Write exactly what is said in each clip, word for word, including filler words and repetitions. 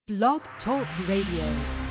Blog Talk Radio.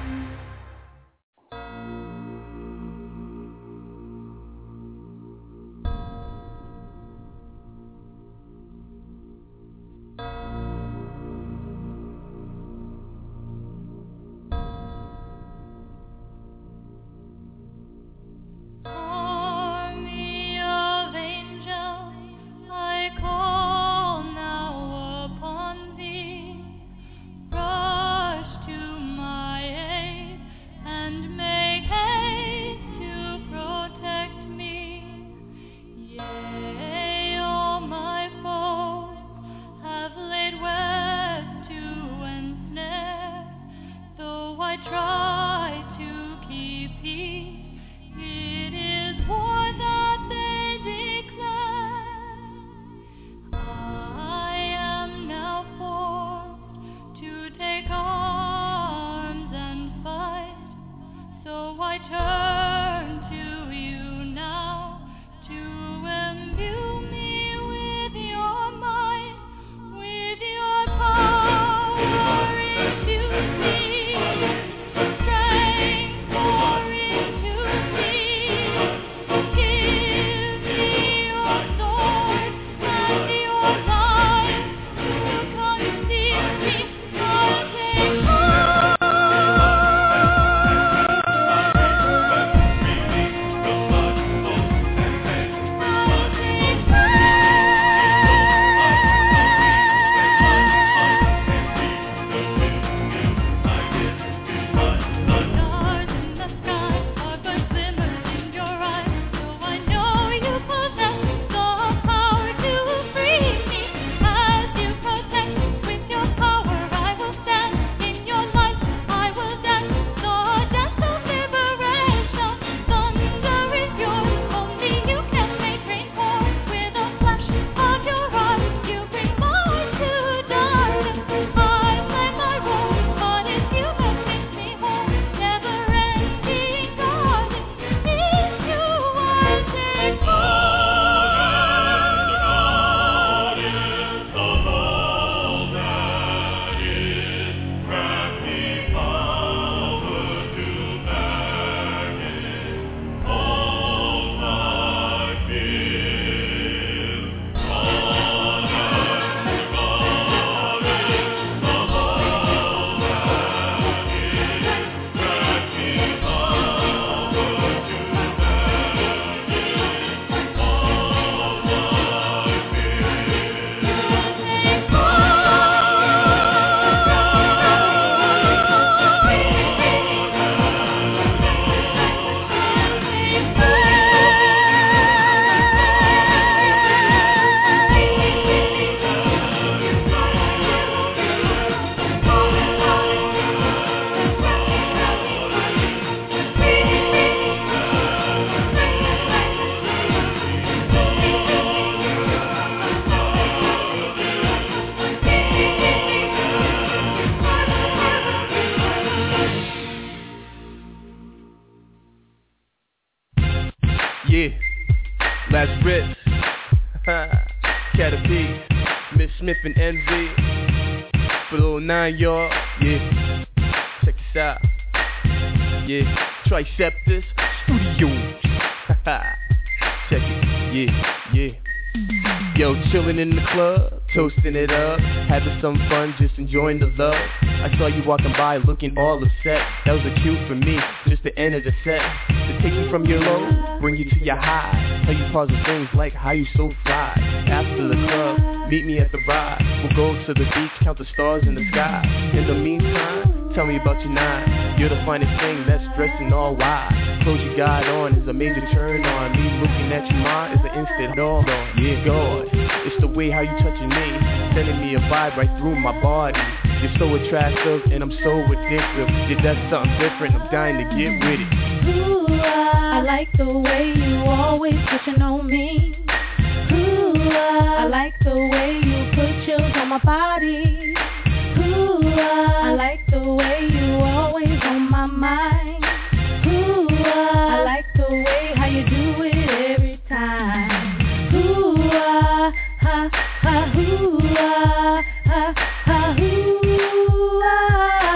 Smith and Envy for little nine y'all, yeah. Check this out, yeah. Triceptus Studios, check it, yeah, yeah. Yo, chillin' in the club, toasting it up, having some fun, just enjoying the love. I saw you walking by looking all upset. That was a cue for me, just the end of the set. To take you from your low, bring you to your high. Tell you positive things like how you so fly. After the club, meet me at the ride. We'll go to the beach, count the stars in the sky. In the meantime, tell me about your nine. You're the finest thing that's dressed in all white. Clothes you got on is a major turn on. Me looking at you, ma, is an instant dog on. Yeah, God, it's the way how you touching me, sending me a vibe right through my body. You're so attractive and I'm so addictive. Yeah, that's something different, I'm dying to get with it. Ooh, I like the way you always pushing on me. Ooh, I like the way you put chills on my body. Ooh, I like the way you always on my mind. Ooh, I like the way how you do it every time. Ooh, ah, ha, ha, ooh, ah, ha, ha, ooh, ah.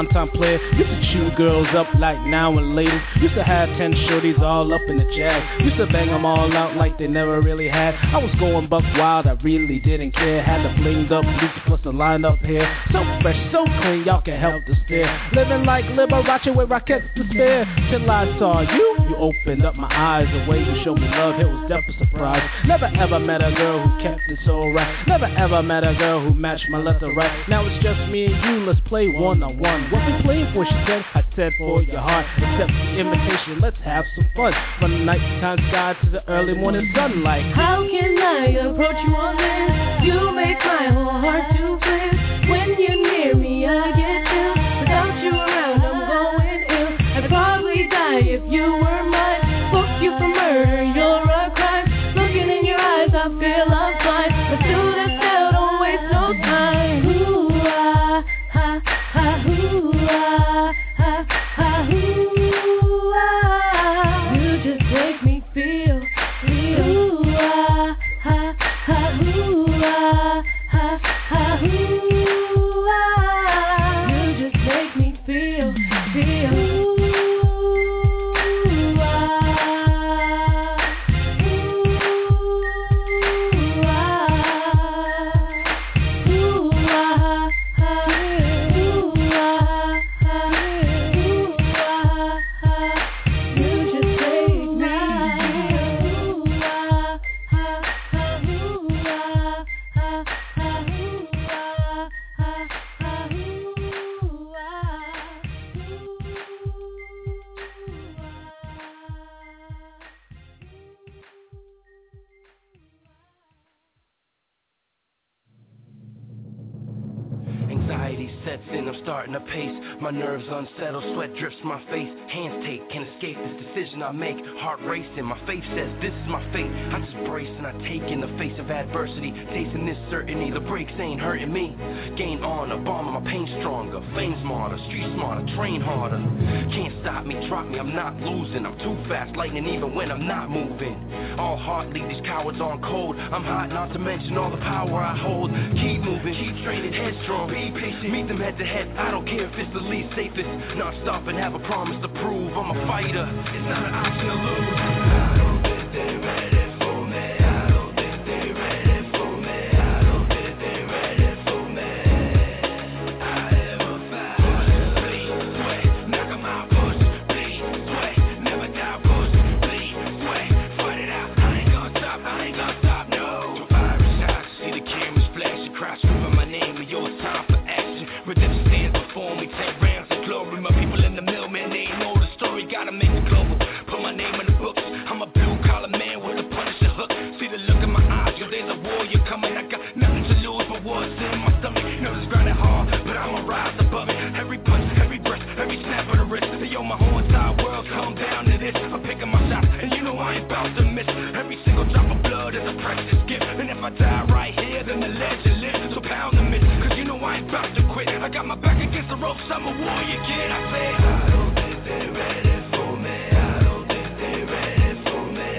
one-time player. Used to chew girls up like now and later. Used to have ten shorties all up in the jag. Used to bang them all out like they never really had. I was going buck wild, I really didn't care. Had the blinged up boots plus the lined up hair. So fresh, so clean, y'all can help to stare. Living like Liberace with rockets to spare. Till I saw you, you opened up my eyes. The way you showed me love, it was definitely a surprise. Never ever met a girl who kept it so right. Never ever met a girl who matched my left or right. Now it's just me and you, let's play one on one. What we playing for, she said, I said for your heart. Accept the invitation, let's have some fun. From the nighttime sky to the early morning sunlight. How can I approach you on this? You make my whole heart to flip. When you're near me, I get chill. Without you around, I'm going ill. I'd probably die if you were mine. Book you for murder, you're a crime. Looking in your eyes, I feel I'm fine. Let's do this now, don't waste no time. Ooh, ah, ha, ha, ooh, ah, ha, ha, ooh, ah. You just make me feel, feel. Ooh, ah, ha, ha, ooh, ah, ha, ha, ooh, ah. You just make me feel, feel. Starting to pace, my nerves unsettled, sweat drips my face, hands take, can't escape this decision I make, heart racing, my faith says this is my fate, I just brace and I take in the face of adversity, tasting this certainty, the breaks ain't hurting me, gain honor, bomb my pain stronger, fame smarter, street smarter, train harder, can't stop me, drop me, I'm not losing, I'm too fast, lightning even when I'm not moving, all heart leave these cowards on cold, I'm hot not to mention all the power I hold, keep moving, keep training, headstrong, be patient, meet them head to head, I don't care if it's the least safest. Not stop and have a promise to prove I'm a fighter. It's not an option to lose. I don't think they're ready for me. I don't think they're ready for me. I don't think they're ready for me. I am a fighter. Bleed, sweat, knock 'em out. Push, bleed, sweat, never die. Push, bleed, sweat, fight it out. I ain't gonna stop. I ain't gonna stop. No. From fire shots, see the cameras flash. You cry, screaming my name, and your time for action. Redemption stands before me, ten rounds of glory. My people in the mill, man, they ain't know the story. Gotta make it global, put my name in the books. I'm a blue collar man with a punishing hook. See the look in my eyes, yo, there's a warrior coming. I got nothing to lose but what's in my stomach. Know this grinding hard, but I'ma rise above it. Every punch, every breath, every snap of the wrist. Yo, my whole entire world come down to this. I'm picking my shots, and you know I ain't bout to miss. Every single drop of blood is a precious gift. And if I die right here, then the legend lives. So pound the myth, cause you know I ain't bout to quit. I got my back against the ropes, I'm a warrior kid. I say, I don't think they're ready for me. I don't think they're ready for me.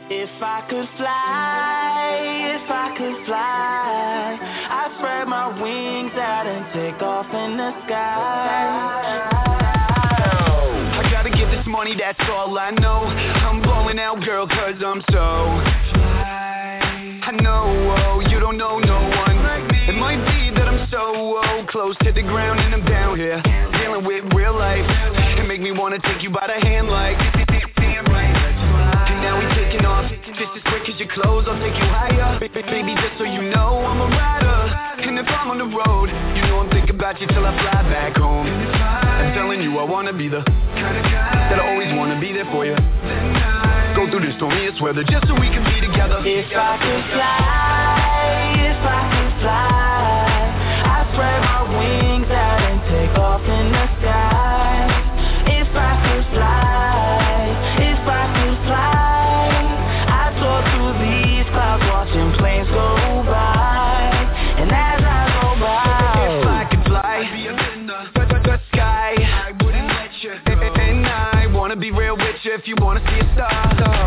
If I could fly, if I could fly, I'd spread my wings out and take off in the sky. I gotta get this money, that's all I know. I'm balling out, girl, cause I'm so fly. I know, oh, you don't know no one. It might be that I'm so oh, close to the ground and I'm down here dealing with real life. It make me wanna take you by the hand like damn right. And now we taking off, just as quick as your clothes, I'll take you higher. Baby, just so you know, I'm a rider. And if I'm on the road, you know I'm thinking about you till I fly back home. I'm telling you I wanna be the kind of guy that I always wanna be there for you. Go through the stormiest weather just so we can be together. If I could fly, if I could fly, I'd spread my wings out and take off in the sky. If I could fly, if I could fly, I'd soar through these clouds watching planes go by. And as I go by, if I could fly, I'd be up in the, the, the sky. I wouldn't let you go. And I wanna be real with you if you wanna see a star.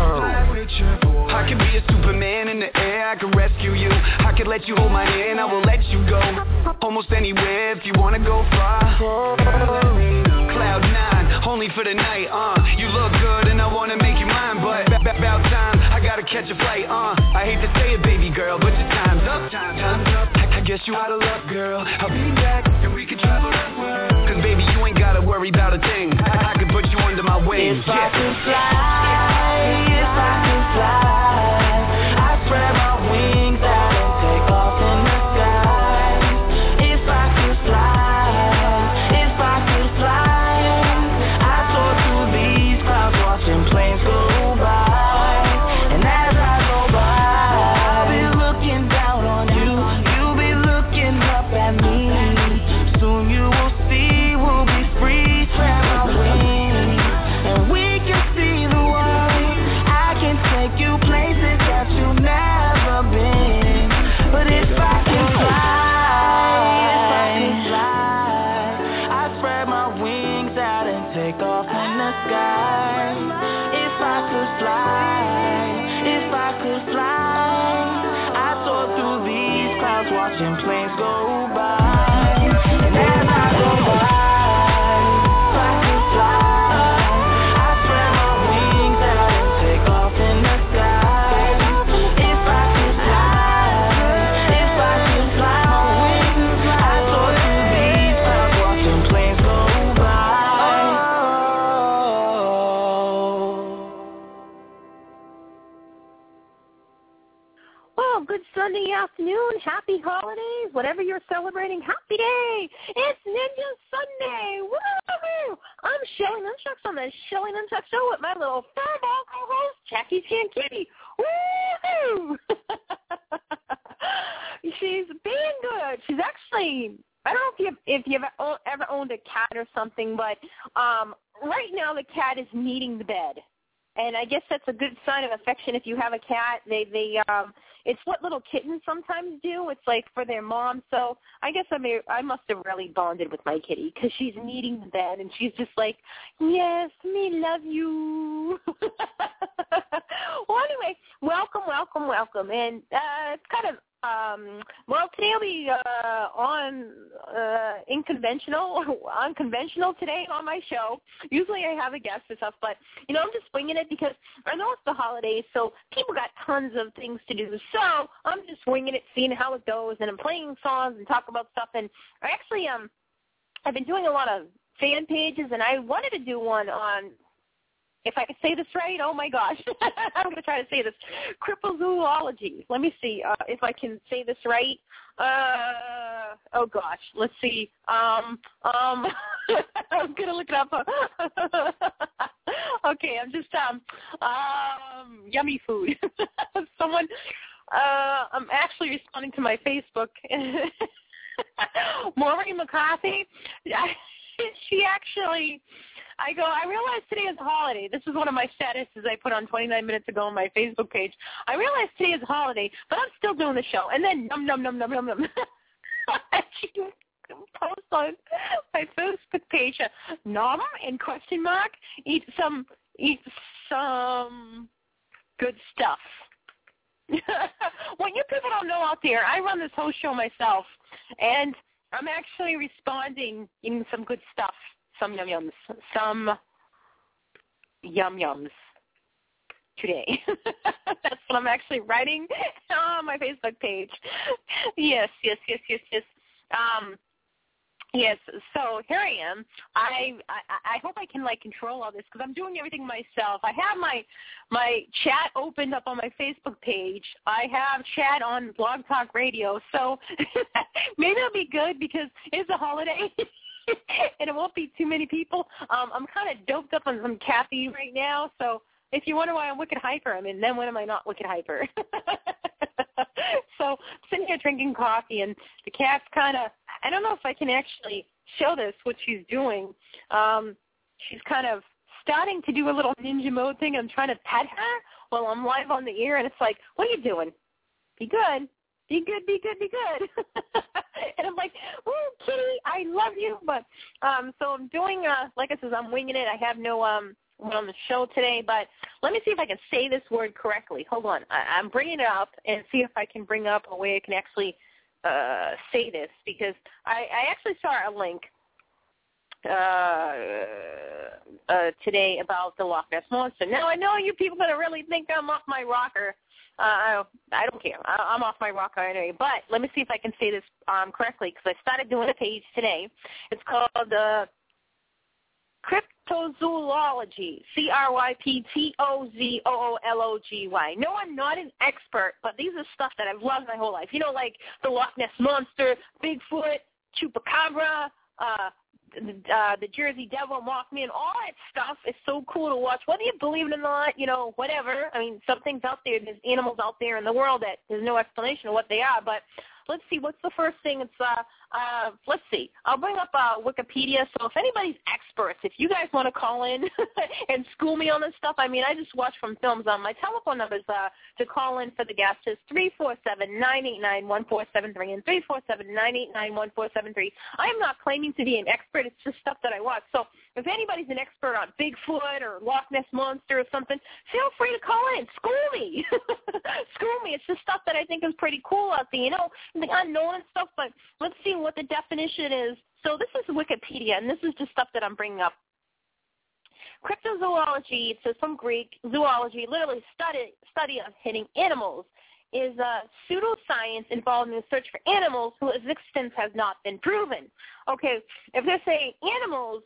I could be a Superman in the air, I could rescue you. I could let you hold my hand, I will let you go almost anywhere if you wanna go far. Cloud nine, only for the night, uh you look good and I wanna make you mine, but about time, I gotta catch a flight, uh I hate to say it, baby girl, but your time's up. Time's up. I guess you out of luck, girl. I'll be back and we can travel the world. Cause baby, you ain't gotta worry about a thing. I, I can put you under my wings. If I could fly, if I could fly, I'd spread my wings out and take off in the sky. If I could fly, if I could fly, I'd soar through these clouds watching planes go by. And as I go by, I'll be looking down on you, you'll be looking up at me. Soon you will see we'll be free, spread my wings, and we can see the world. I can take you places that you've never been. But if I can fly, if I can fly, I'd spread my wings out and take off in the sky. If I could fly, if I could fly, I'd soar through these clouds watching planes go by. And as I go by, if I could fly, I'd spread my wings out and take off in the sky. If I could fly, if I could fly, my wings, I'd soar through these clouds watching planes go by. Well, good Sunday afternoon, happy holidays, whatever you're celebrating, happy day. It's Ninja Sunday. Woo-hoo! I'm Shelly Nunchucks on the Shelly Nunchucks Show with my little furball co-host, Jackie Chan Kitty. Woo-hoo! She's being good. She's actually, I don't know if you've, if you've ever owned a cat or something, but um, right now the cat is kneading the bed. And I guess that's a good sign of affection if you have a cat. They, they, um, it's what little kittens sometimes do. It's like for their mom. So I guess I may, I must have really bonded with my kitty because she's kneading the bed and she's just like, yes, me love you. Well, anyway, welcome, welcome, welcome. And uh, it's kind of, um, well, today will be uh, on uh, unconventional, unconventional today on my show. Usually I have a guest and stuff, but, you know, I'm just winging it because I know it's the holidays, so people got tons of things to do. So I'm just winging it, seeing how it goes, and I'm playing songs and talk about stuff. And I actually, um, I've been doing a lot of fan pages, and I wanted to do one on, if I could say this right, oh my gosh, I'm going to try to say this, cryptozoology. Let me see uh, if I can say this right. Uh, oh gosh, let's see. Um, um, I'm going to look it up. Okay, I'm just, um, um, yummy food. Someone, uh, I'm actually responding to my Facebook. Maureen McCarthy, she actually... I go, I realize today is a holiday. This is one of my statuses I put on twenty-nine minutes ago on my Facebook page. I realize today is a holiday, but I'm still doing the show. And then, num, num, num, num, num, num. She posts on my Facebook page, uh, nom and question mark, eat some, eat some good stuff. What you people don't know out there, I run this whole show myself, and I'm actually responding in some good stuff, some yum-yums, some yum-yums today. That's what I'm actually writing on my Facebook page. Yes, yes, yes, yes, yes. Um, Yes, so here I am. I, I I hope I can like control all this because I'm doing everything myself. I have my my chat opened up on my Facebook page. I have chat on Blog Talk Radio, so maybe it'll be good because it's a holiday and it won't be too many people. Um, I'm kind of doped up on some caffeine right now, so if you wonder why I'm wicked hyper, I mean, then when am I not wicked hyper? So I'm sitting here drinking coffee, and the cat's kind of, I don't know if I can actually show this, what she's doing. Um, she's kind of starting to do a little ninja mode thing. I'm trying to pet her while I'm live on the air, and it's like, what are you doing? Be good. Be good, be good, be good. And I'm like, oh, kitty, I love you. But um, so I'm doing, uh, like I said, I'm winging it. I have no um. on the show today, but let me see if I can say this word correctly. Hold on. I, I'm bringing it up and see if I can bring up a way I can actually uh, say this, because I, I actually saw a link uh, uh, today about the Loch Ness Monster. Now, I know you people are going to really think I'm off my rocker. Uh, I don't care. I, I'm off my rocker anyway, but let me see if I can say this um, correctly, because I started doing a page today. It's called the uh, Cryptozoology, C R Y P T O Z O O L O G Y. No, I'm not an expert, but these are stuff that I've loved my whole life. You know, like the Loch Ness Monster, Bigfoot, Chupacabra, uh, the, uh, the Jersey Devil, Mothman, all that stuff is so cool to watch. Whether you believe it or not, you know, whatever. I mean, some things out there, there's animals out there in the world that there's no explanation of what they are, but let's see, what's the first thing? It's, uh, uh, let's see. I'll bring up uh, Wikipedia. So if anybody's experts, if you guys want to call in and school me on this stuff, I mean, I just watch from films. On my telephone numbers uh, to call in for the guests is three four seven, nine eight nine, one four seven three and three four seven, nine eight nine, one four seven three. I am not claiming to be an expert. It's just stuff that I watch. So if anybody's an expert on Bigfoot or Loch Ness Monster or something, feel free to call in. School me. School me. It's just stuff that I think is pretty cool out there, you know, the unknown and stuff, but let's see what the definition is. So this is Wikipedia, and this is just stuff that I'm bringing up. Cryptozoology, it says from Greek, zoology, literally study study of hidden animals, is a pseudoscience involved in the search for animals whose existence has not been proven. Okay, if they say animals,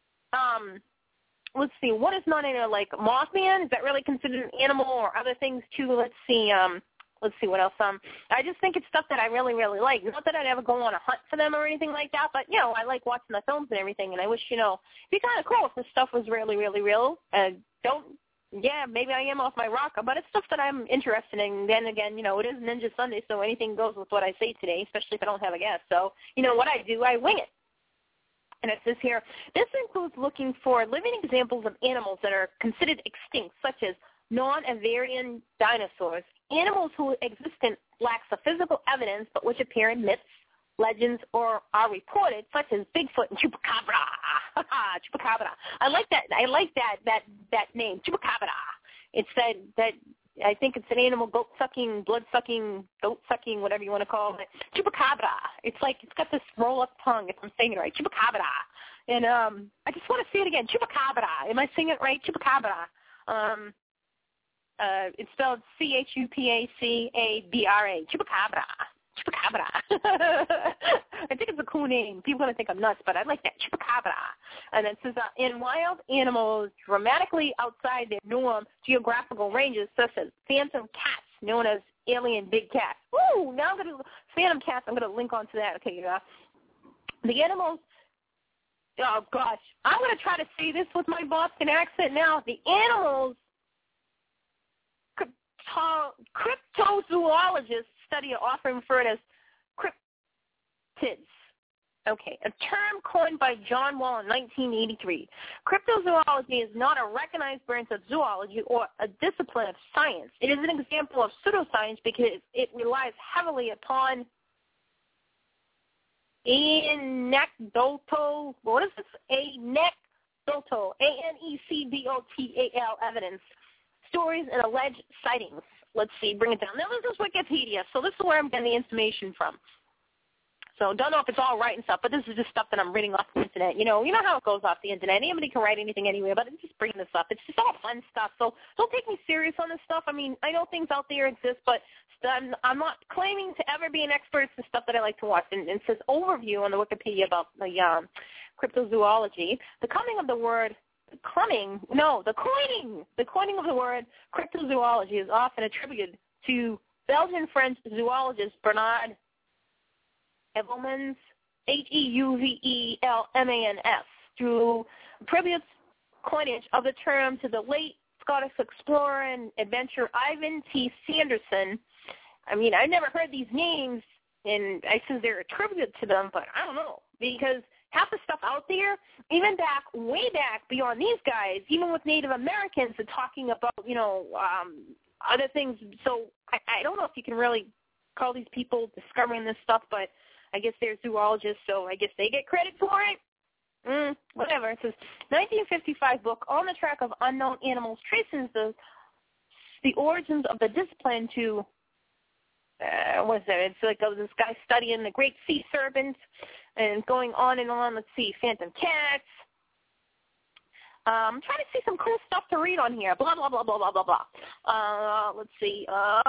um, let's see, what is not in like Mothman? Is that really considered an animal, or other things too? Let's see, um, let's see what else. Um, I just think it's stuff that I really, really like. Not that I'd ever go on a hunt for them or anything like that, but, you know, I like watching the films and everything, and I wish, you know, it'd be kind of cool if this stuff was really, really real. And don't, yeah, maybe I am off my rocker, but it's stuff that I'm interested in. Then again, you know, it is Ninja Sunday, so anything goes with what I say today, especially if I don't have a guest. So, you know, what I do, I wing it. And it says here, this includes looking for living examples of animals that are considered extinct, such as non-Avarian dinosaurs, animals whose existence lacks a physical evidence but which appear in myths, legends, or are reported, such as Bigfoot and Chupacabra. Chupacabra. I like that. I like that that that name, Chupacabra. It's that that I think it's an animal, goat sucking, blood sucking, goat sucking, whatever you want to call it. Chupacabra. It's like it's got this roll up tongue. If I'm saying it right, Chupacabra. And um, I just want to say it again, Chupacabra. Am I saying it right? Chupacabra. Um. Uh, it's spelled C H U P A C A B R A. Chupacabra. Chupacabra. I think it's a cool name. People are going to think I'm nuts, but I like that. Chupacabra. And it says, uh, in wild animals dramatically outside their norm geographical ranges, such as phantom cats, known as alien big cats. Ooh, now I'm going to, phantom cats, I'm going to link onto that. Okay, yeah. The animals, oh, gosh. I'm going to try to say this with my Boston accent now. The animals, cryptozoologists study are often referred as cryptids. Okay, a term coined by John Wall in nineteen eighty-three. Cryptozoology is not a recognized branch of zoology or a discipline of science. It is an example of pseudoscience because it relies heavily upon anecdotal, what is this? Anecdotal, A N E C D O T A L evidence, stories and alleged sightings. Let's see, bring it down. Now, this is Wikipedia, so this is where I'm getting the information from. So don't know if it's all right and stuff, but this is just stuff that I'm reading off the internet. You know, you know how it goes off the internet. Anybody can write anything anywhere, but I'm just bringing this up. It's just all fun stuff. So don't take me serious on this stuff. I mean, I know things out there exist, but I'm, I'm not claiming to ever be an expert. It's the stuff that I like to watch. And, and it says overview on the Wikipedia about the um, cryptozoology. The coming of the word coming, no, the coining, the coining of the word cryptozoology is often attributed to Belgian-French zoologist Bernard Heuvelmans, H E U V E L M A N S, through previous coinage of the term to the late Scottish explorer and adventurer Ivan T. Sanderson. I mean, I never heard these names, and I said they're attributed to them, but I don't know, because half the stuff out there, even back, way back beyond these guys, even with Native Americans, are talking about, you know, um, other things. So I, I don't know if you can really call these people discovering this stuff, but I guess they're zoologists, so I guess they get credit for it. Mm, whatever. It says nineteen fifty-five book, On the Track of Unknown Animals, traces the the origins of the discipline to, uh, what is that? It's like uh, this guy studying the great sea serpents and going on and on. Let's see, phantom cats. Um, I'm trying to see some cool stuff to read on here. Blah, blah, blah, blah, blah, blah, blah. Uh, let's see. Uh,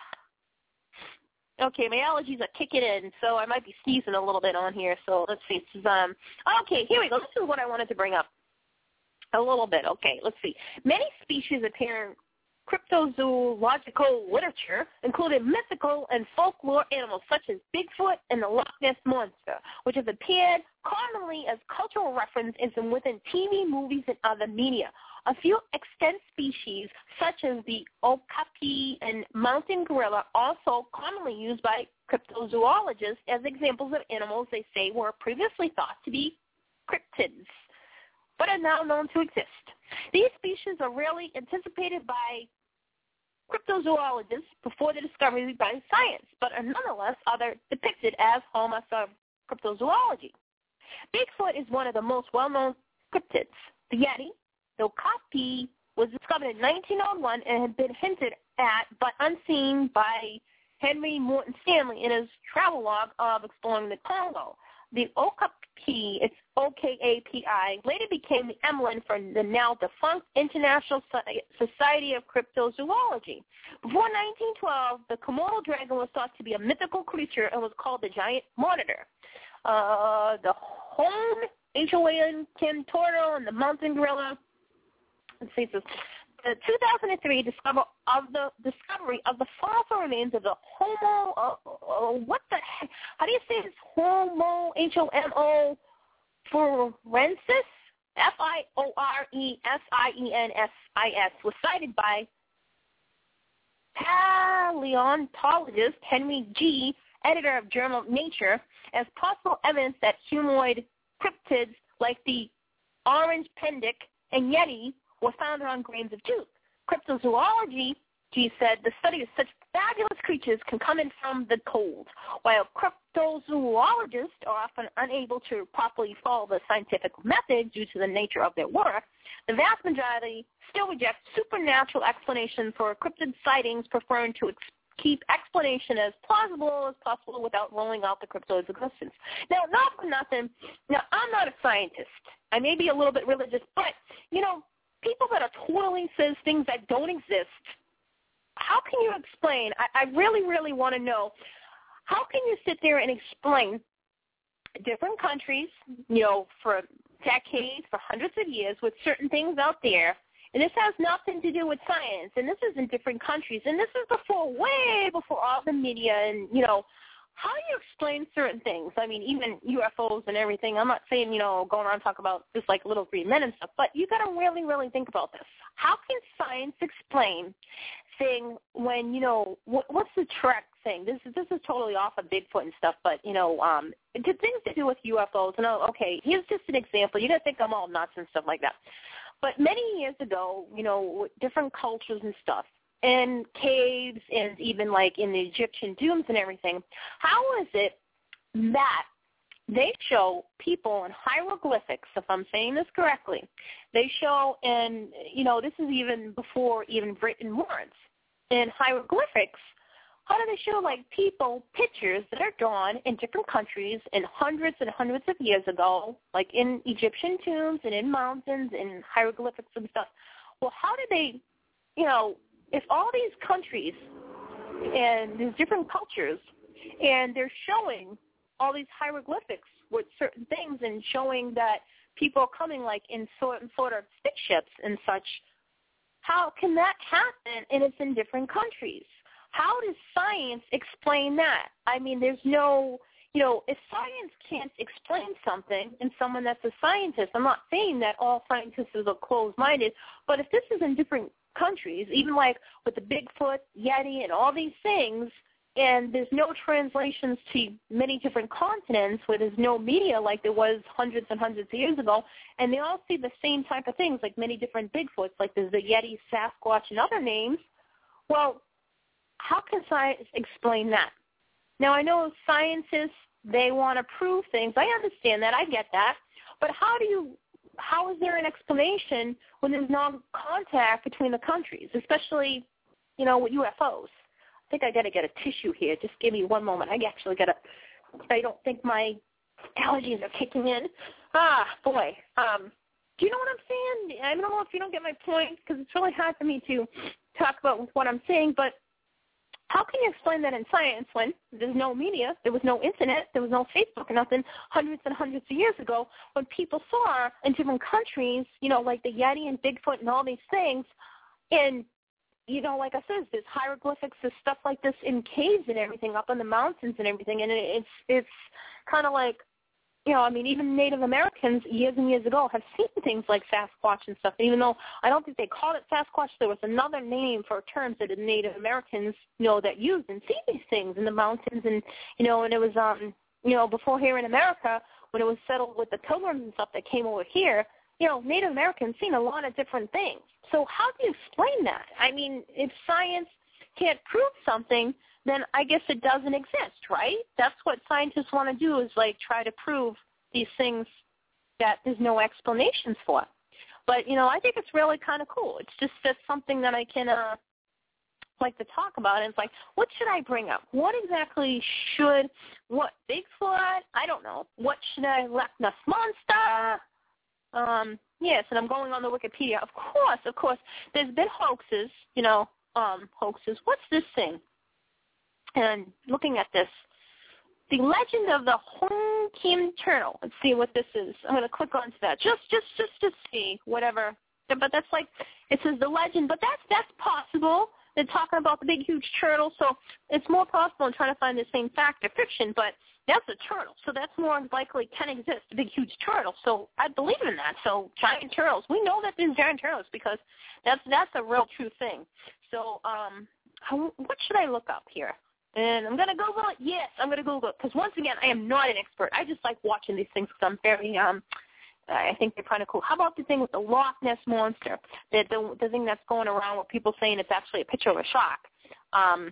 okay, my allergies are kicking in, so I might be sneezing a little bit on here. So let's see. This is, um, okay, here we go. This is what I wanted to bring up a little bit. Okay, let's see. Many species appear in cryptozoological literature, including mythical and folklore animals such as Bigfoot and the Loch Ness Monster, which have appeared commonly as cultural references within T V, movies, and other media. A few extant species, such as the okapi and mountain gorilla, also commonly used by cryptozoologists as examples of animals they say were previously thought to be cryptids, but are now known to exist. These species are rarely anticipated by cryptozoologists before the discovery by science, but are nonetheless other depicted as hallmarks of cryptozoology. Bigfoot is one of the most well-known cryptids. The Yeti, the okapi, was discovered in nineteen oh one and had been hinted at but unseen by Henry Morton Stanley in his travelogue of exploring the Congo. The okapi, it's O K A P I, later became the emblem for the now defunct International Society of Cryptozoology. Before nineteen twelve, the Komodo dragon was thought to be a mythical creature and was called the giant monitor. Uh, the Homo H-O-A-N turtle and the mountain gorilla. Let's see, this. The two thousand three discover of the discovery of the fossil remains of the Homo, uh, uh, what the heck, how do you say this, Homo, H O M O, forensis, F I O R E S I E N S I S, was cited by paleontologist Henry G., editor of Journal Nature, as possible evidence that humanoid cryptids like the orange pendic and yeti were found on grains of tooth. Cryptozoology, G said, the study of such fabulous creatures can come in from the cold. While cryptozoologists are often unable to properly follow the scientific method due to the nature of their work, the vast majority still reject supernatural explanations for cryptid sightings, preferring to ex- keep explanation as plausible as possible without rolling out the cryptoid's existence. Now, not for nothing, now, I'm not a scientist. I may be a little bit religious, but, you know, people that are totally says things that don't exist, how can you explain? I, I really, really want to know, how can you sit there and explain different countries, you know, for decades, for hundreds of years, with certain things out there, and this has nothing to do with science, and this is in different countries, and this is before, way before all the media, and, you know, how do you explain certain things? I mean, even U F Os and everything. I'm not saying, you know, going around talking about just like little green men and stuff, but you got to really, really think about this. How can science explain thing when, you know, what, what's the Trek thing? This is this is totally off of Bigfoot and stuff, but, you know, um, it did things to do with U F Os. And, oh, okay, here's just an example. You got to think I'm all nuts and stuff like that. But many years ago, you know, different cultures and stuff, and caves, and even like in the Egyptian tombs and everything, how is it that they show people in hieroglyphics, if I'm saying this correctly. They show in, you know, this is even before even written words. In hieroglyphics, how do they show, like, people, pictures that are drawn in different countries in hundreds and hundreds of years ago, like in Egyptian tombs and in mountains and hieroglyphics and stuff. Well, how do they, you know, if all these countries and there's different cultures and they're showing all these hieroglyphics with certain things and showing that people are coming, like, in sort, sort of spaceships and such, how can that happen and it's in different countries? How does science explain that? I mean, there's no, you know, if science can't explain something and someone that's a scientist, I'm not saying that all scientists are closed-minded, but if this is in different countries, even like with the Bigfoot, Yeti, and all these things, and there's no translations to many different continents where there's no media like there was hundreds and hundreds of years ago, and they all see the same type of things, like many different Bigfoots, like there's the Yeti, Sasquatch, and other names, well, how can science explain that? Now, I know scientists, they want to prove things. I understand that. I get that. But how do you, how is there an explanation when there's no contact between the countries, especially, you know, with U F Os? I think I got to get a tissue here. Just give me one moment. I actually got to, I don't think my allergies are kicking in. Ah, boy. Um, do you know what I'm saying? I don't know if you don't get my point, because it's really hard for me to talk about what I'm saying, but how can you explain that in science when there's no media, there was no internet, there was no Facebook or nothing hundreds and hundreds of years ago, when people saw in different countries, you know, like the Yeti and Bigfoot and all these things, and, you know, like I said, there's hieroglyphics, there's stuff like this in caves and everything up in the mountains and everything, and it's it's kind of like, you know, I mean, even Native Americans years and years ago have seen things like Sasquatch and stuff. Even though I don't think they called it Sasquatch, there was another name for terms that the Native Americans, you know, that used and see these things in the mountains. And, you know, and it was, um, you know, before here in America, when it was settled with the Pilgrims and stuff that came over here, you know, Native Americans seen a lot of different things. So how do you explain that? I mean, if science can't prove something, then I guess it doesn't exist, right? That's what scientists want to do, is like try to prove these things that there's no explanations for. But, you know, I think it's really kind of cool. It's just just something that I can uh, like to talk about. And it's like, what should I bring up? What exactly should, what, Bigfoot? I don't know. What should I, Loch Ness Monster? Um, yes, and I'm going on the Wikipedia. Of course, of course. There's been hoaxes, you know, um, hoaxes. What's this thing? And looking at this, the legend of the Hong Kim turtle. Let's see what this is. I'm going to click onto that just, just, just to see whatever. But that's like, it says the legend, but that's that's possible. They're talking about the big, huge turtle, so it's more possible in trying to find the same fact or fiction. But that's a turtle, so that's more likely can exist, a big, huge turtle. So I believe in that. So giant turtles, we know that there's giant turtles because that's that's a real true thing. So um, how, what should I look up here? And I'm going to Google it. Yes, I'm going to Google it. Because once again, I am not an expert. I just like watching these things because I'm very, um, I think they're kind of cool. How about the thing with the Loch Ness Monster? The, the, the thing that's going around with people saying it's actually a picture of a shark. Um,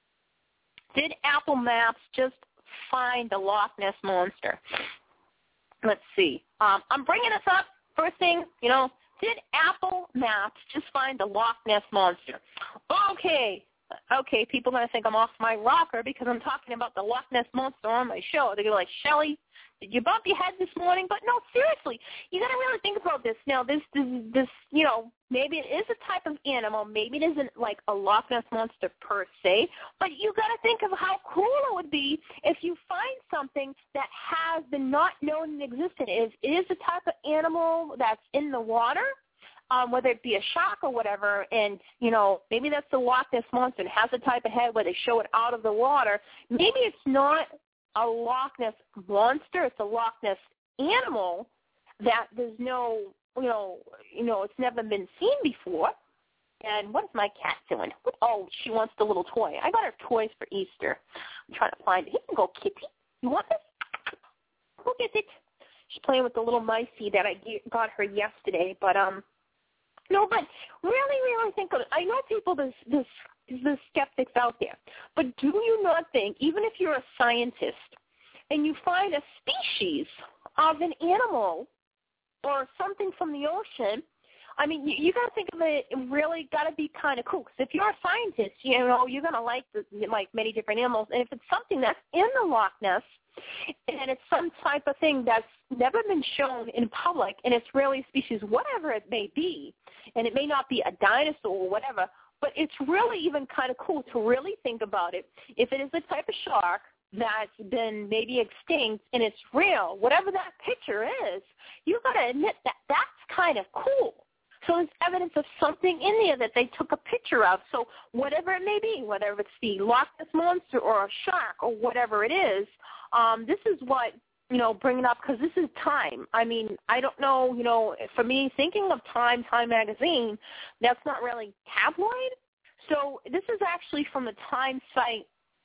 did Apple Maps just find the Loch Ness Monster? Let's see. Um, I'm bringing this up. First thing, you know, did Apple Maps just find the Loch Ness Monster? Okay. Okay, people are going to think I'm off my rocker because I'm talking about the Loch Ness Monster on my show. They're going to be like, Shelly, did you bump your head this morning? But no, seriously, you got to really think about this. Now, this, this, this, you know, maybe it is a type of animal. Maybe it isn't like a Loch Ness Monster per se, but you got to think of how cool it would be if you find something that has been not known and existed. It is a type of animal that's in the water. Um, whether it be a shark or whatever, and, you know, maybe that's the Loch Ness Monster. It has a type of head where they show it out of the water. Maybe it's not a Loch Ness Monster. It's a Loch Ness animal that there's no, you know, you know, it's never been seen before. And what is my cat doing? Oh, she wants the little toy. I got her toys for Easter. I'm trying to find it. Here you go, Kitty. You want this? Go get it. She's playing with the little micey that I got her yesterday, but, um, no, but really, really think of it. I know people, there's, there's, there's skeptics out there, but do you not think, even if you're a scientist, and you find a species of an animal or something from the ocean, I mean, you, you got to think of it. It really got to be kind of cool. Because if you're a scientist, you know, you're going to like the, like many different animals. And if it's something that's in the Loch Ness, and it's some type of thing that's never been shown in public, and it's really a species, whatever it may be, and it may not be a dinosaur or whatever, but it's really even kind of cool to really think about it. If it is a type of shark that's been maybe extinct and it's real, whatever that picture is, you got to admit that that's kind of cool. So there's evidence of something in there that they took a picture of. So whatever it may be, whether it's the Loch Ness Monster or a shark or whatever it is, um, this is what, you know, bring it up because this is Time. I mean, I don't know, you know, for me, thinking of Time, Time magazine, that's not really tabloid. So this is actually from the Time site.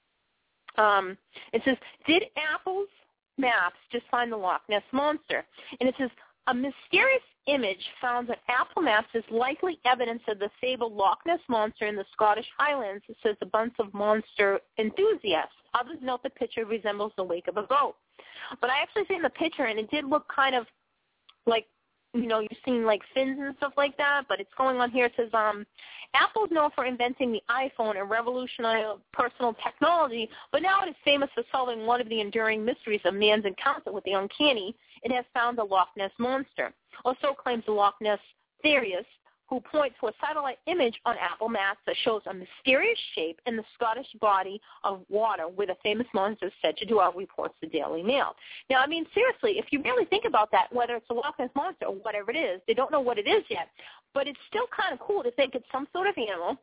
Um, it says, did Apple's maps just find the Loch Ness Monster? And it says, a mysterious image found on Apple Maps is likely evidence of the fabled Loch Ness Monster in the Scottish Highlands, it says a bunch of monster enthusiasts. Others note the picture resembles the wake of a boat. But I actually seen the picture, and it did look kind of like, you know, you've seen like fins and stuff like that, but it's going on here. It says, um, Apple's known for inventing the iPhone and revolutionizing personal technology, but now it is famous for solving one of the enduring mysteries of man's encounter with the uncanny. It has found the Loch Ness Monster, or so claims the Loch Ness theorist, who points to a satellite image on Apple Maps that shows a mysterious shape in the Scottish body of water where the famous monster is said to dwell, reports the Daily Mail. Now, I mean, seriously, if you really think about that, whether it's a Loch Ness Monster or whatever it is, they don't know what it is yet, but it's still kind of cool to think it's some sort of animal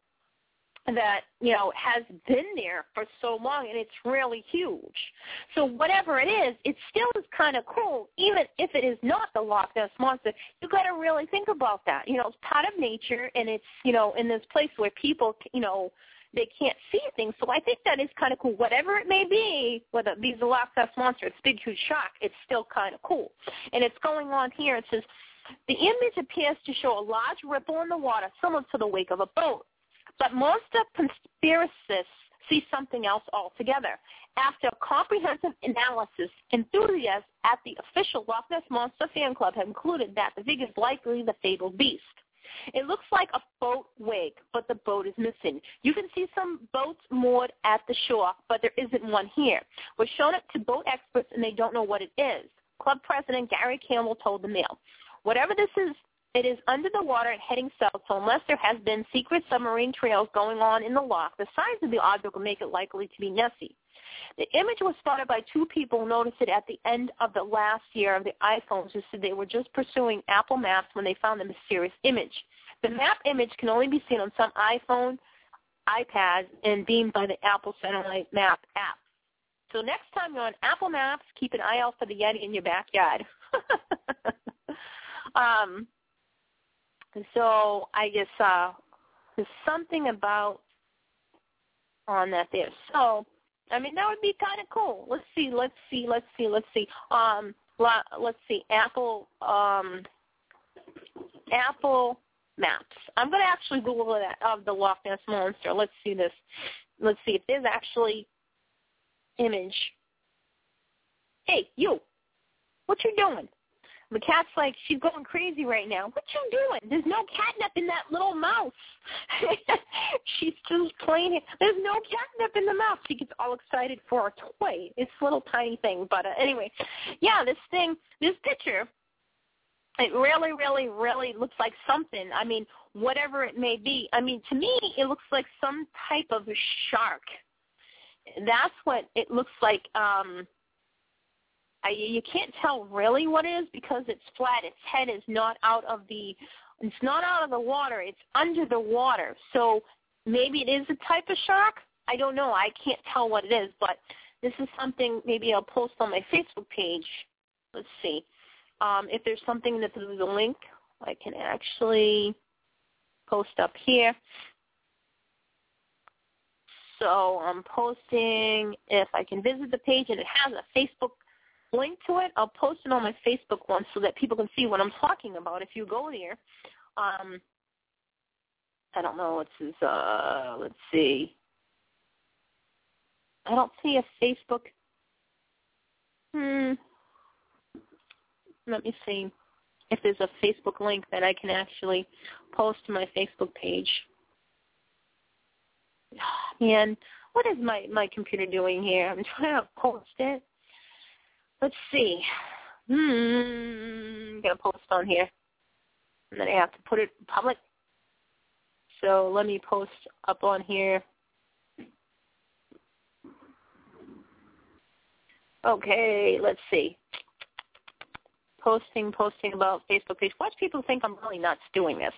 that, you know, has been there for so long, and it's really huge. So whatever it is, it still is kind of cool, even if it is not the Loch Ness Monster. You got to really think about that. You know, it's part of nature, and it's, you know, in this place where people, you know, they can't see things. So I think that is kind of cool. Whatever it may be, whether it be the Loch Ness Monster, it's big, huge shark, it's still kind of cool. And it's going on here. It says, the image appears to show a large ripple in the water, similar to the wake of a boat. But most of conspiracists see something else altogether. After a comprehensive analysis, enthusiasts at the official Loch Ness Monster fan club have concluded that the figure is likely the fabled beast. It looks like a boat wake, but the boat is missing. You can see some boats moored at the shore, but there isn't one here. We're showing it to boat experts, and they don't know what it is. Club president Gary Campbell told the Mail, whatever this is, it is under the water and heading south, so unless there has been secret submarine trails going on in the loch, the size of the object will make it likely to be Nessie. The image was spotted by two people who noticed it at the end of the last year of the iPhones, who said they were just pursuing Apple Maps when they found the mysterious image. The map image can only be seen on some iPhone, iPads, and beamed by the Apple Satellite Map app. So next time you're on Apple Maps, keep an eye out for the Yeti in your backyard. um... So I guess uh, there's something about on that there. So, I mean, that would be kind of cool. Let's see, let's see, let's see, let's see. Um, let's see, Apple, um, Apple Maps. I'm going to actually Google that of the Loch Ness Monster. Let's see this. Let's see if there's actually image. Hey, you, what you doing? The cat's like, she's going crazy right now. What you doing? There's no catnip in that little mouse. She's just playing it. There's no catnip in the mouse. She gets all excited for a toy. It's a little tiny thing. But uh, anyway, yeah, this thing, this picture, it really, really, really looks like something. I mean, whatever it may be. I mean, to me, it looks like some type of a shark. That's what it looks like. Um I, you can't tell really what it is because it's flat. Its head is not out of the, it's not out of the water. It's under the water. So maybe it is a type of shark. I don't know. I can't tell what it is, but this is something maybe I'll post on my Facebook page. Let's see. Um, if there's something that there's a link, I can actually post up here. So I'm posting, if I can visit the page, and it has a Facebook link to it, I'll post it on my Facebook one so that people can see what I'm talking about if you go there. Um, I don't know, it's his, uh, let's see. I don't see a Facebook Hmm. Let me see if there's a Facebook link that I can actually post to my Facebook page. Man, what is my, my computer doing here? I'm trying to post it. Let's see. Hmm. I'm going to post on here. And then I have to put it public. So let me post up on here. Okay, let's see. Posting, posting about Facebook page. Watch people think I'm really nuts doing this.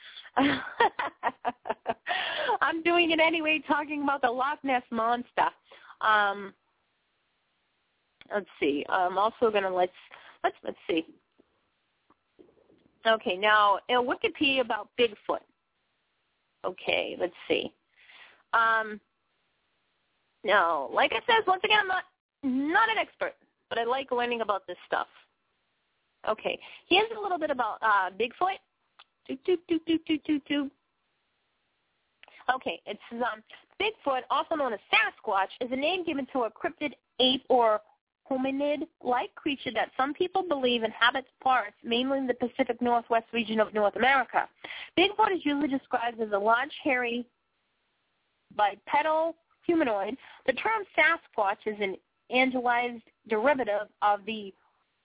I'm doing it anyway, talking about the Loch Ness Monster. Um, let's see. I'm also gonna let's let's let's see. Okay, now in Wikipedia about Bigfoot. Okay, let's see. Um, now, like I said, once again, I'm not not an expert, but I like learning about this stuff. Okay, here's a little bit about uh, Bigfoot. Do, do, do, do, do, do, do. Okay, it's um, Bigfoot, also known as Sasquatch, is a name given to a cryptid ape or hominid-like creature that some people believe inhabits parts, mainly in the Pacific Northwest region of North America. Bigfoot is usually described as a large, hairy, bipedal humanoid. The term Sasquatch is an angelized derivative of the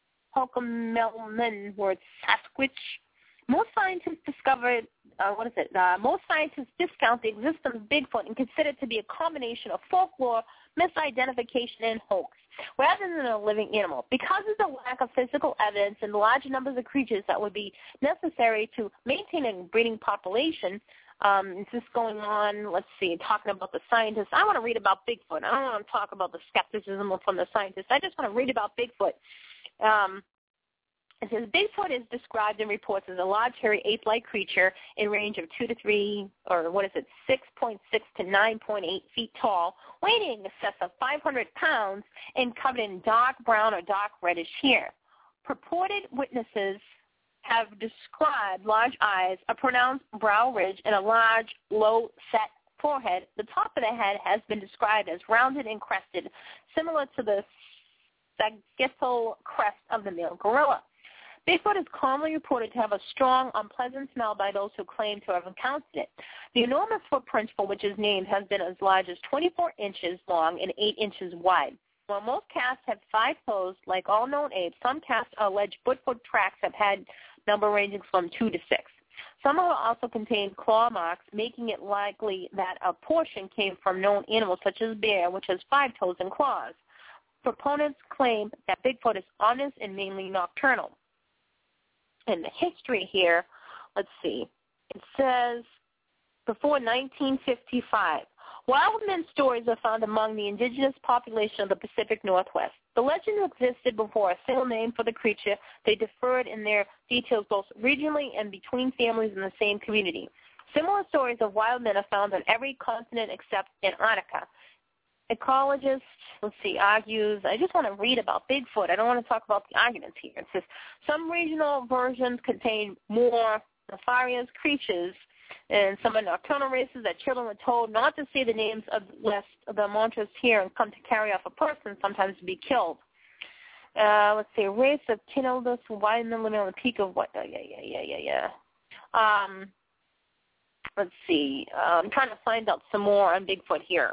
Hokumelman word Sasquatch. Most scientists discovered, uh, what is it? Uh, most scientists discount the existence of Bigfoot and consider it to be a combination of folklore, misidentification, and hoax, rather than a living animal. Because of the lack of physical evidence and the large numbers of creatures that would be necessary to maintain a breeding population, um, is this going on? Let's see, talking about the scientists. I want to read about Bigfoot. I don't want to talk about the skepticism from the scientists. I just want to read about Bigfoot. Um, It says Bigfoot is described in reports as a large, hairy, ape-like creature in range of two to three, or what is it, six point six to nine point eight feet tall, weighing in excess of five hundred pounds, and covered in dark brown or dark reddish hair. Purported witnesses have described large eyes, a pronounced brow ridge, and a large, low-set forehead. The top of the head has been described as rounded and crested, similar to the sagittal crest of the male gorilla. Bigfoot is commonly reported to have a strong, unpleasant smell by those who claim to have encountered it. The enormous footprint for which is named has been as large as twenty-four inches long and eight inches wide. While most casts have five toes, like all known apes, some casts alleged Bigfoot tracks have had number ranging from two to six. Some will also contain claw marks, making it likely that a portion came from known animals such as bear, which has five toes and claws. Proponents claim that Bigfoot is honest and mainly nocturnal. In the history here, let's see, it says before nineteen fifty-five, wild men stories are found among the indigenous population of the Pacific Northwest. The legend existed before a single name for the creature. They differed in their details both regionally and between families in the same community. Similar stories of wild men are found on every continent except Antarctica. Ecologist, let's see, argues, I just want to read about Bigfoot. I don't want to talk about the arguments here. It says, some regional versions contain more nefarious creatures, and some are nocturnal races that children were told not to say the names of lest the monsters hear and come to carry off a person, sometimes to be killed. Uh, let's see, a race of Kinaldus, white men living on the peak of what? Oh, yeah, yeah, yeah, yeah, yeah. Um, let's see. Uh, I'm trying to find out some more on Bigfoot here.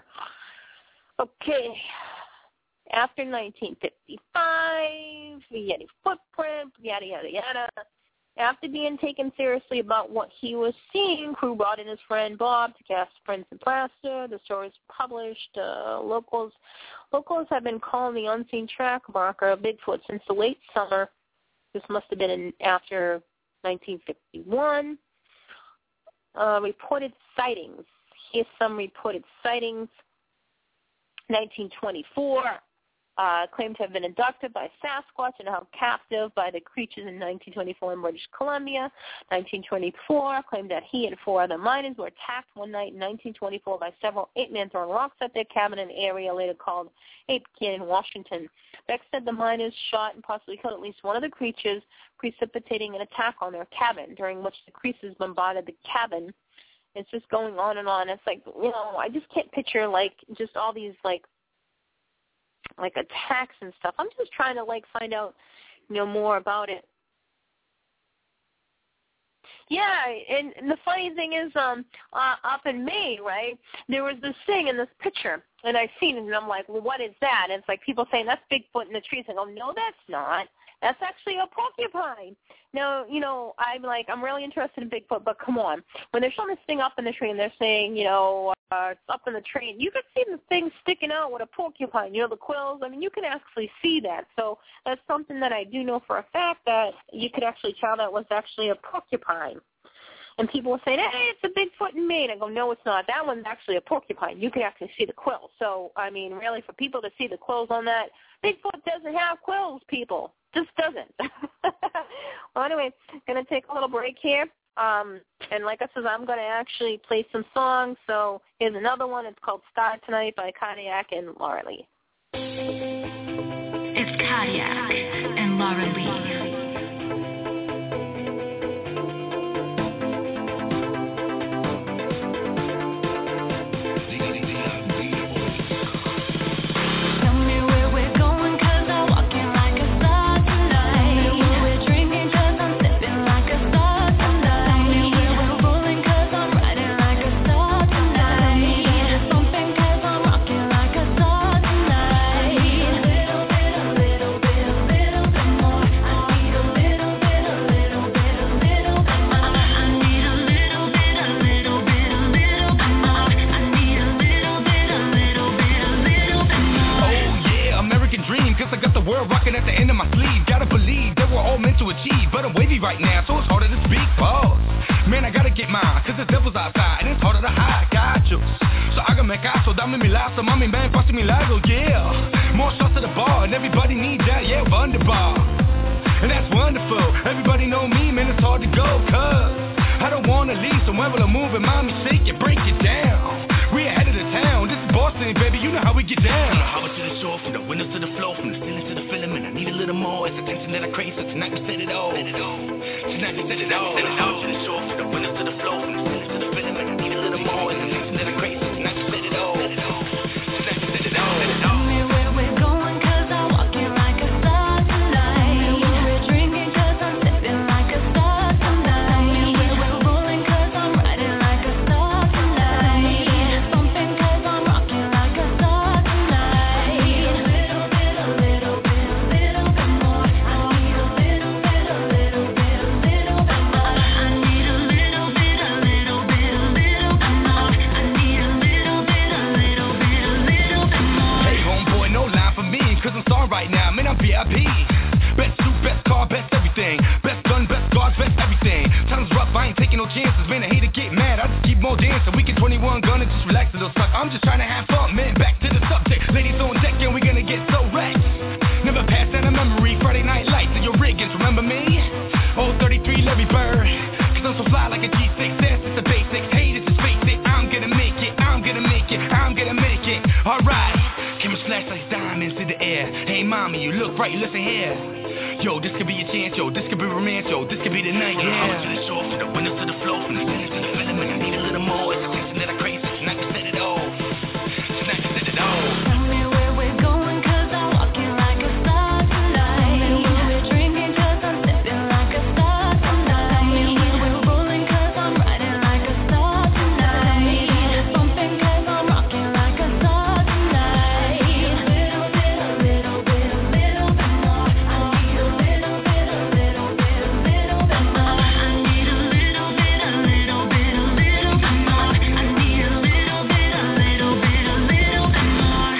Okay, after nineteen fifty-five, Yeti footprint, yada, yada, yada. After being taken seriously about what he was seeing, crew brought in his friend Bob to cast prints and plaster. The story is published. Uh, locals locals have been calling the unseen track marker of Bigfoot since the late summer. This must have been in, after nineteen fifty-one. Uh, reported sightings. Here's some reported sightings. nineteen twenty-four, uh, claimed to have been abducted by Sasquatch and held captive by the creatures in nineteen twenty-four in British Columbia. nineteen twenty-four, claimed that he and four other miners were attacked one night in nineteen twenty-four by several ape-men throwing rocks at their cabin in an area later called Ape Canyon, Washington. Beck said the miners shot and possibly killed at least one of the creatures, precipitating an attack on their cabin, during which the creatures bombarded the cabin. It's just going on and on. It's like, you know, I just can't picture, like, just all these, like, like attacks and stuff. I'm just trying to like find out, you know, more about it. Yeah, and, and the funny thing is, um, uh, up in Maine, right, there was this thing in this picture, and I seen it, and I'm like, well, what is that? And it's like people saying, that's Bigfoot in the trees. I go, no, that's not. That's actually a porcupine. Now, you know, I'm like, I'm really interested in Bigfoot, but come on. When they're showing this thing up in the tree and they're saying, you know, uh, it's up in the tree, you could see the thing sticking out with a porcupine, you know, the quills. I mean, you can actually see that. So that's something that I do know for a fact, that you could actually tell that was actually a porcupine. And people will say, hey, it's a Bigfoot in Maine. I go, no, it's not. That one's actually a porcupine. You can actually see the quills. So, I mean, really, for people to see the quills on that, Bigfoot doesn't have quills, people. Just doesn't. Well, anyway, going to take a little break here. Um, and like I said, I'm going to actually play some songs. So here's another one. It's called Star Tonight by Cardiac and Laura Lee. It's Cardiac and Laura Lee. At the end of my sleeve, gotta believe that we're all meant to achieve, but I'm wavy right now, so it's harder to speak. Pause, man, I gotta get mine, cause the devil's outside and it's harder to hide. Got you, so hágame caso, dame mi lazo, mami, ven, pase mi largo, yeah. More shots to the bar, and everybody needs that, yeah, wunderbar. And that's wonderful, everybody know me, man, it's hard to go, cause I don't wanna leave, so when will I move it, mommy, shake it, break it down. We ahead of the town, this is Boston, baby, you know how we get down. From the harbor to the shore, from the windows to the floor, from the ceilings to the filament, I need a little more, it's attention that I crave, so tonight we set it all. Tonight we set it all. From the harbor to the shore, from the windows to the floor, from the ceilings to the filament, I need a little more, it's attention that I crave, so tonight we set it all. Tonight we set it all. Tell me where we're going, cause I'm walking like a star tonight. Tell me where we're drinking, cause I'm sipping like a star tonight. Tell me where we're rolling, cause I'm riding like a star tonight. Something, cause I'm rocking like a star tonight. I need a little bit, a little bit, a little bit more. I need a little bit, a little bit, a little bit more. I need a little bit, a little bit, a little bit more. I need a little bit, a little bit, a little bit more. Hey, homeboy, no line for me, cause I'm sorry right now, man, I'm V I P. Best suit, best car, best everything. Best gun, best guards, best everything. Time's rough, I ain't taking no chances, man, I hate to get mad, I just keep more dancing. We can twenty-one gun and just relax a little suck. I'm just trying to have fun, man, back to the subject. Ladies on deck and we gonna get so wrecked. Never pass down a memory, Friday night lights and your riggins, remember me? Old thirty-three Larry Bird, cause I'm so fly like a G six S, it's the basics. Hey, this is basic, I'm gonna make it, I'm gonna make it, I'm gonna make it. Alright, camera flash like diamonds in the air. Hey mommy, you look right, listen here. Yo, this could be a chance, yo, this could be romance, yo, this could be the night, yeah. From the to the shore, from the windows to the floor, from the finish to the filament, I need a little more, it's attention that I crave, so tonight we set it all. Tonight we set it all. Tell me where we're going, cause I'm walking like a star tonight. Tell me where we're drinking, cause I'm sipping like a star tonight. Tell me where we're rolling, cause I'm riding like a star tonight. Something, cause I'm rocking like a star tonight. I need a little bit, a little bit, a little bit more. I need a little bit, a little bit, a little bit more. I need a little bit, a little bit, a little bit more. I need a little bit, a little bit, a little bit more.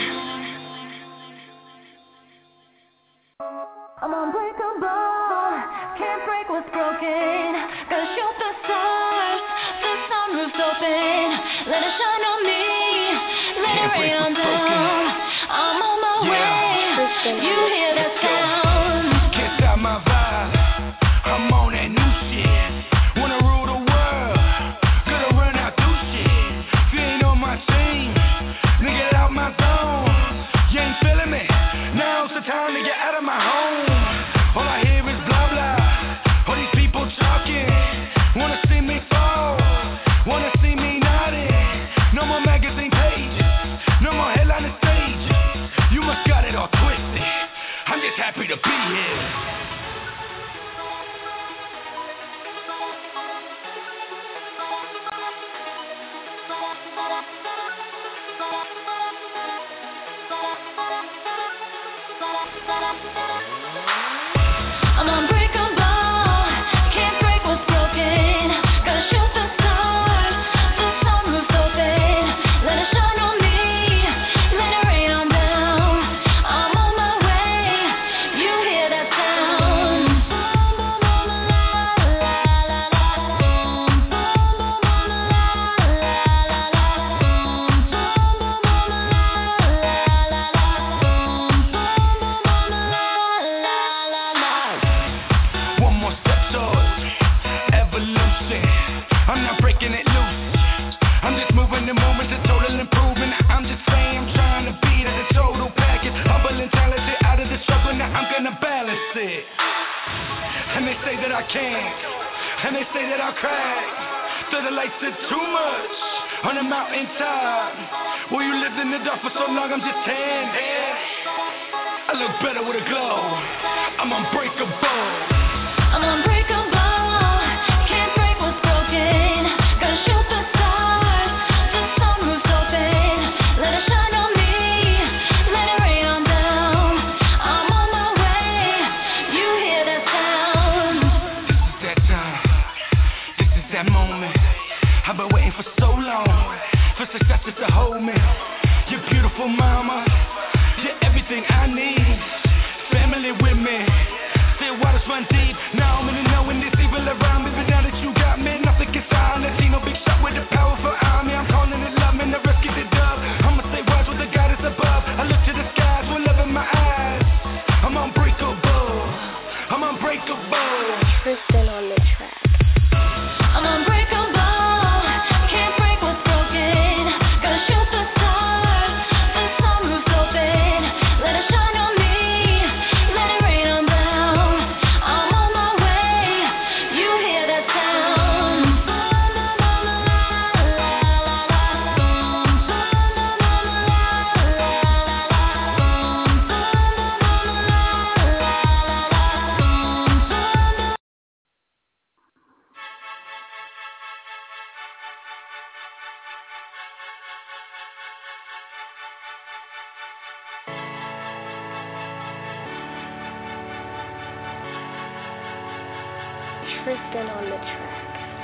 I'm unbreakable, can't break what's broken. Gonna shoot the stars, the sunroof's open. Let it shine on me, let it rain on down. I'm on my way, you hear that sound. Can't stop my vibe, I'm on that new shit. Wanna rule the world, gonna run out through shit. If you ain't on my team, nigga, get out my zone. You ain't feeling me, now's the time to get out of my home. All I hear is blah blah, all these people talking. Wanna see me fall, wanna see me nodding. No more magazine pages, no more headliner stages. You must got it all twisted. I'm just happy to be here. Tristan on the track.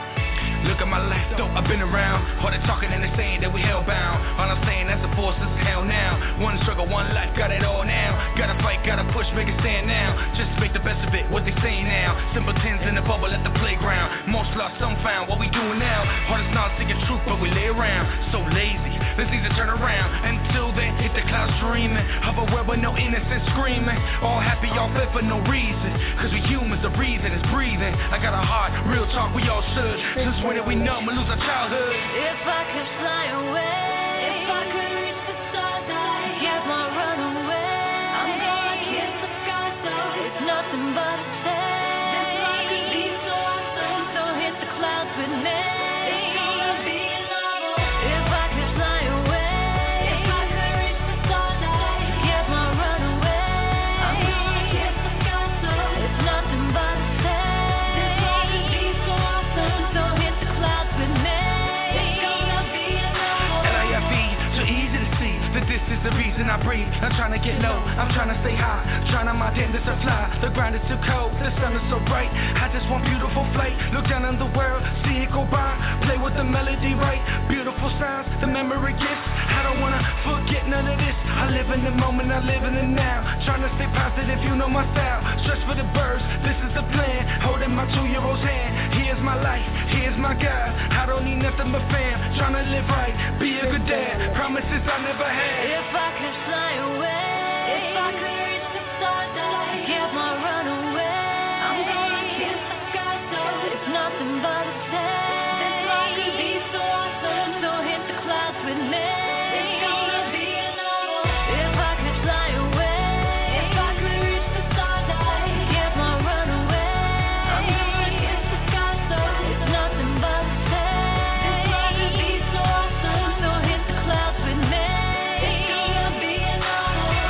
Look at my life, though I've been around. All the talking and they saying that we hellbound. All I'm saying that's the force is hell now. One struggle, one life, got it all now. Gotta fight, gotta push, make it stand now. Just make the best of it, what they saying now. Simpletons in the bubble at the playground. Most lost, some found, what we doing now. Hardest not seeking truth, but we lay around. So lazy, this needs to turn around. Until then, hit the clouds dreaming of a world with no innocence screaming. All happy, all fit for no reason. Cause we humans, the reason is breathing. I got a heart, real talk, we all should. Since when did we numb and lose our childhood? If I could fly away, if I could reach the stars, I'd get my runaway. I'm gonna kiss the sky, so it's nothing but a day. This life could be so awesome, so hit the clouds with me. It's gonna be another. If I could fly away, if I could reach the stars, I'd get my runaway. I'm gonna kiss the sky, so it's nothing but a day. This life could be so awesome, so hit the clouds with me. It's gonna be another. L I F E, so easy to see that this is the reason I breathe. I'm trying to get low, I'm trying to stay high. Trying to my damnedest to fly. The ground is too cold, the sun is so bright. I just want beautiful flight. Look down on the world, see it go by. Play with the melody right. Beautiful sounds, the memory gifts. I don't wanna forget none of this. I live in the moment, I live in the now. Trying to stay positive, you know my style. Stretch for the birds, this is the plan. Holding my two-year-old's hand. Here's my life, here's my God. I don't need nothing but fam. Trying to live right, be a good dad. Promises I never had. If I could fly away, if I could reach the stars, I'd get my runaway. I'm gonna kiss the sky, so it's nothing but a day. This life could be so awesome, so hit the clouds with me. It's gonna be another. If I could fly away, if I could reach the stars, I'd get my runaway. I'm gonna kiss the sky, so it's nothing but a day. This life could be so awesome, so hit the clouds with me. It's gonna be another.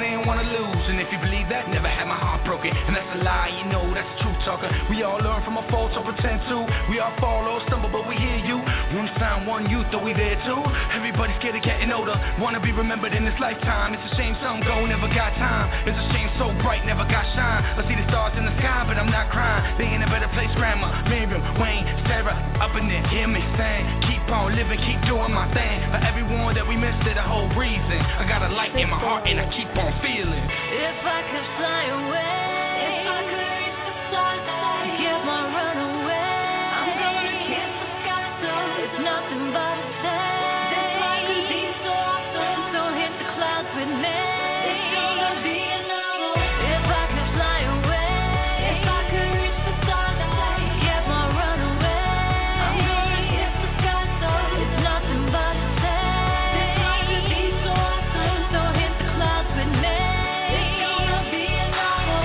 didn't wanna lose. And if you believe that, never had my heart broken. And that's a lie, you know, that's a truth talker. We all learn from our faults or pretend to. We all fall or stumble, but we hear you. One sound, one youth, though we there too. Everybody's scared of getting older, wanna be remembered in this lifetime. It's a shame some go, never got time. It's a shame so bright, never got shine. I see the stars in the sky, but I'm not crying. They in a better place, Grandma, Miriam, Wayne, Sarah, up in there, hear me saying, keep on living, keep doing my thing. For everyone that we missed, it the whole reason. I got a light in my heart and I keep on feeling. If I could fly away, if I could reach the stars, get my run away. I'm gonna kiss the sky, so it's nothing but a day. This life could be so awesome, so hit the clouds with me. It's gonna be another. If I could fly away, if I could reach the stars, get my run away. I'm gonna kiss the sky, so it's nothing but a day. This life could be so awesome, so hit the clouds with me. It's gonna be another.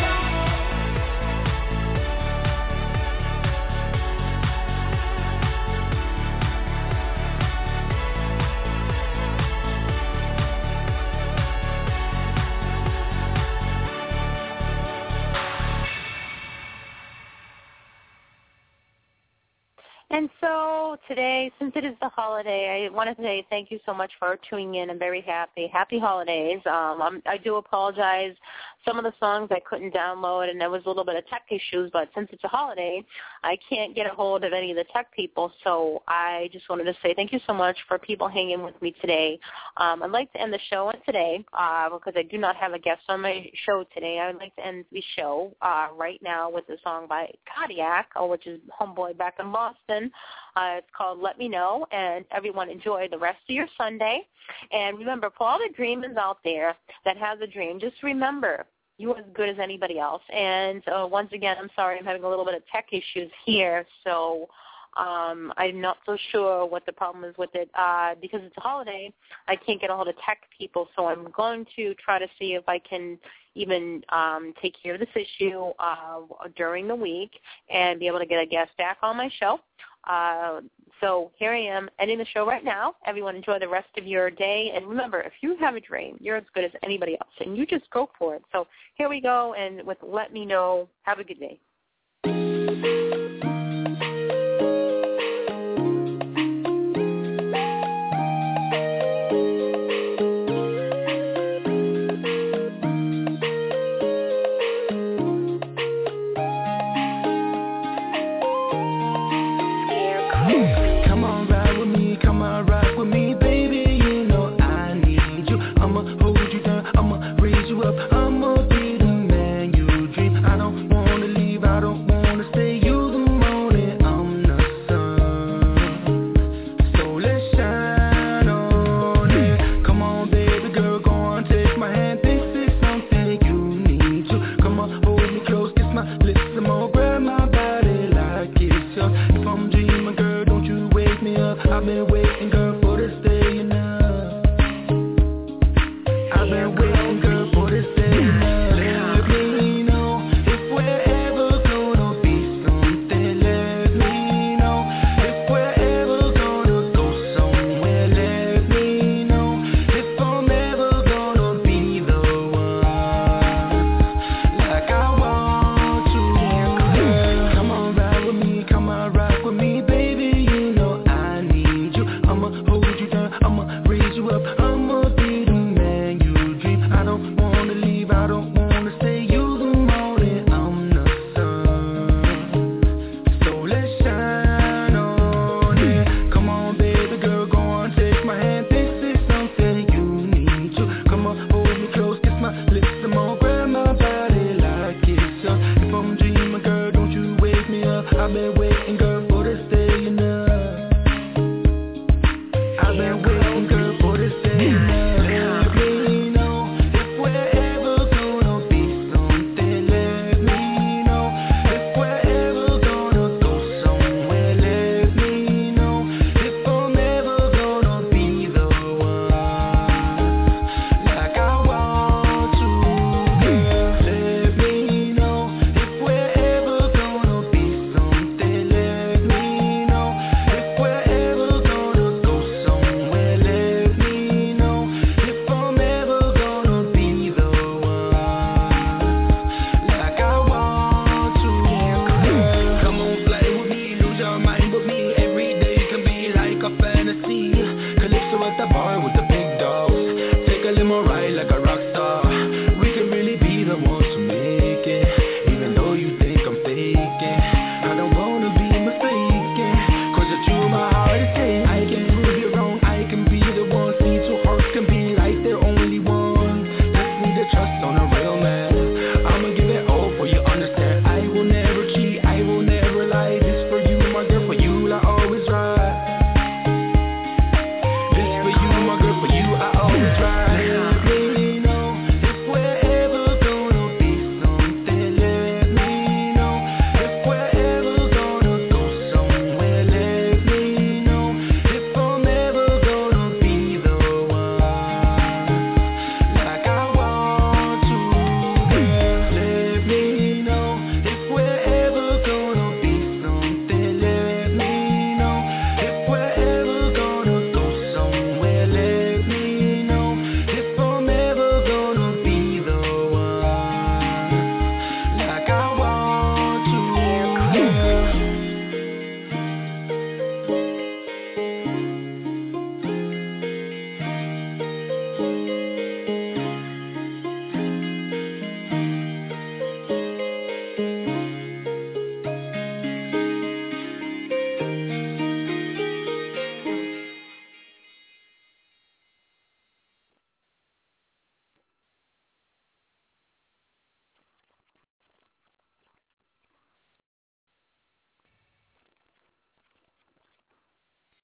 And so today, since it is the holiday, I want to say thank you so much for tuning in. I'm very happy. Happy holidays. Um, I'm, I do apologize. Some of the songs I couldn't download, and there was a little bit of tech issues, but since it's a holiday, I can't get a hold of any of the tech people, so I just wanted to say thank you so much for people hanging with me today. Um, I'd like to end the show today uh, because I do not have a guest on my show today. I'd like to end the show uh, right now with a song by Kodiak, uh, which is Homeboy back in Boston. Uh, it's called Let Me Know, and everyone enjoy the rest of your Sunday. And remember, for all the dreamers out there that have a dream, just remember, you're as good as anybody else. And uh, once again, I'm sorry, I'm having a little bit of tech issues here, so um, I'm not so sure what the problem is with it. Uh, because it's a holiday, I can't get a hold of tech people, so I'm going to try to see if I can even um, take care of this issue uh, during the week and be able to get a guest back on my show. Uh, so here I am ending the show right now. Everyone enjoy the rest of your day. And remember, if you have a dream, you're as good as anybody else, and you just go for it. So here we go, and with Let Me Know, have a good day. Up